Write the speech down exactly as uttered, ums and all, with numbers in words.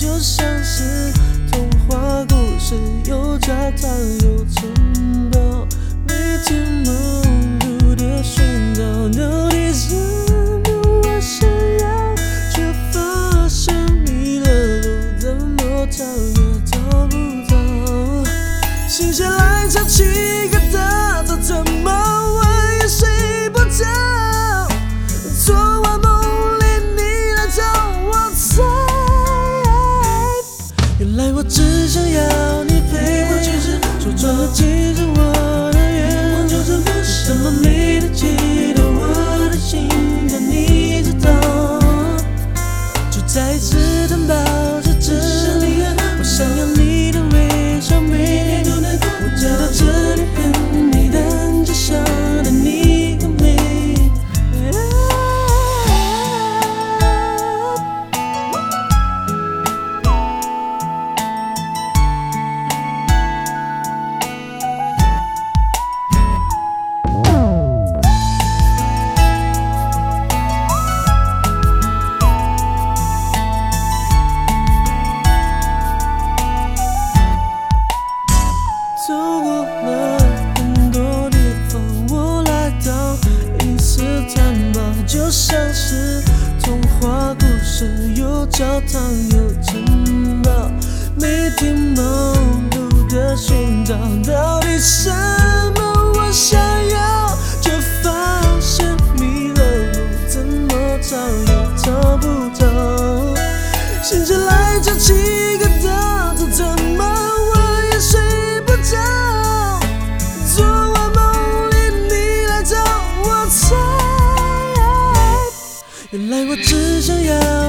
就像是童话故事，有教堂有城堡，每天忙碌的寻找，到底什么我想要，却发现迷了路，怎么找也找不到。心血来潮起个大早，怎么问也睡不着。昨晚梦里你来找我猜，原来我只想要你陪我去吃，说穿了其实我的愿望就是不是什么没得记得我的心，但你知道，就在此担保着这里，我想要你的微笑，每天都能我知道这里很美，但至少的你更美。走过了很多地方，我来到伊斯坦堡，就像是童话故事，有教堂有城堡，每天忙碌的寻找，到底什么我想要，却发现迷了路，怎么找也找不到。心血来潮起个大早，怎么我也睡不着。昨晚梦里你来找我猜，原来我只想要